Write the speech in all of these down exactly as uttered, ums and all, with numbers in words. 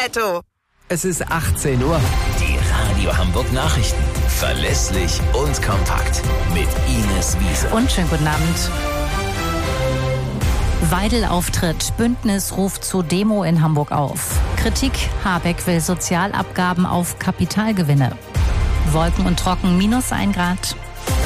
Netto. Es ist achtzehn Uhr. Die Radio Hamburg Nachrichten. Verlässlich und kompakt. Mit Ines Wiese. Und schönen guten Abend. Weidel-Auftritt. Bündnis ruft zu Demo in Hamburg auf. Kritik. Habeck will Sozialabgaben auf Kapitalgewinne. Wolken und trocken, minus ein Grad.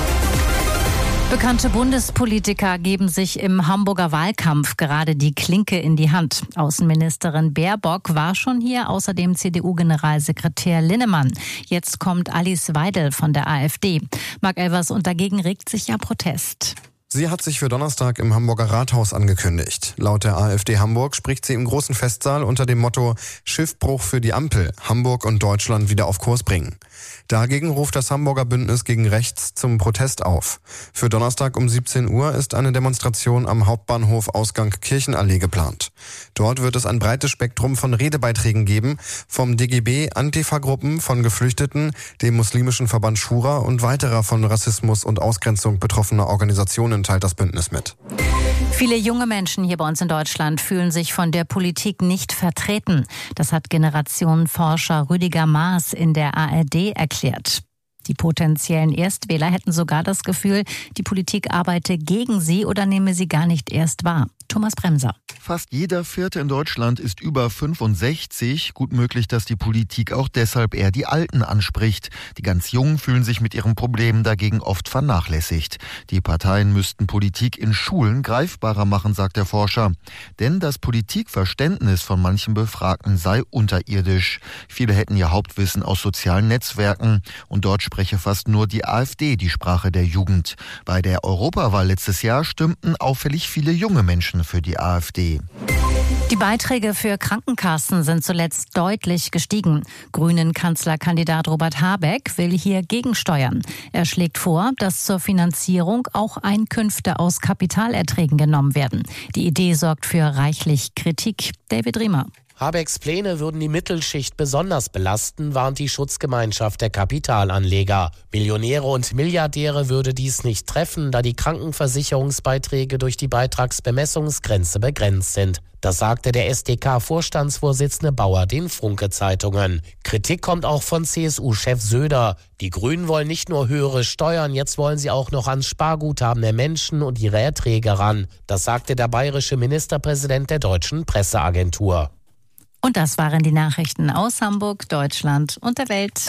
Bekannte Bundespolitiker geben sich im Hamburger Wahlkampf gerade die Klinke in die Hand. Außenministerin Baerbock war schon hier, außerdem C D U-Generalsekretär Linnemann. Jetzt kommt Alice Weidel von der AfD. Marc Elvers, und dagegen regt sich ja Protest. Sie hat sich für Donnerstag im Hamburger Rathaus angekündigt. Laut der AfD Hamburg spricht sie im großen Festsaal unter dem Motto Schiffbruch für die Ampel, Hamburg und Deutschland wieder auf Kurs bringen. Dagegen ruft das Hamburger Bündnis gegen Rechts zum Protest auf. Für Donnerstag um siebzehn Uhr ist eine Demonstration am Hauptbahnhof Ausgang Kirchenallee geplant. Dort wird es ein breites Spektrum von Redebeiträgen geben, vom D G B, Antifa-Gruppen, von Geflüchteten, dem muslimischen Verband Schura und weiterer von Rassismus und Ausgrenzung betroffener Organisationen, teilt das Bündnis mit. Viele junge Menschen hier bei uns in Deutschland fühlen sich von der Politik nicht vertreten. Das hat Generationenforscher Rüdiger Maas in der A R D erklärt. Die potenziellen Erstwähler hätten sogar das Gefühl, die Politik arbeite gegen sie oder nehme sie gar nicht erst wahr. Thomas Bremser. Fast jeder Vierte in Deutschland ist über fünfundsechzig. Gut möglich, dass die Politik auch deshalb eher die Alten anspricht. Die ganz Jungen fühlen sich mit ihren Problemen dagegen oft vernachlässigt. Die Parteien müssten Politik in Schulen greifbarer machen, sagt der Forscher. Denn das Politikverständnis von manchen Befragten sei unterirdisch. Viele hätten ihr Hauptwissen aus sozialen Netzwerken. Und dort spreche fast nur die AfD die Sprache der Jugend. Bei der Europawahl letztes Jahr stimmten auffällig viele junge Menschen für die AfD. Die Beiträge für Krankenkassen sind zuletzt deutlich gestiegen. Grünen-Kanzlerkandidat Robert Habeck will hier gegensteuern. Er schlägt vor, dass zur Finanzierung auch Einkünfte aus Kapitalerträgen genommen werden. Die Idee sorgt für reichlich Kritik. David Riemer. Habecks Pläne würden die Mittelschicht besonders belasten, warnt die Schutzgemeinschaft der Kapitalanleger. Millionäre und Milliardäre würde dies nicht treffen, da die Krankenversicherungsbeiträge durch die Beitragsbemessungsgrenze begrenzt sind. Das sagte der S D K-Vorstandsvorsitzende Bauer den Funke-Zeitungen. Kritik kommt auch von C S U-Chef Söder. Die Grünen wollen nicht nur höhere Steuern, jetzt wollen sie auch noch ans Sparguthaben der Menschen und ihre Erträge ran. Das sagte der bayerische Ministerpräsident der Deutschen Presseagentur. Und das waren die Nachrichten aus Hamburg, Deutschland und der Welt.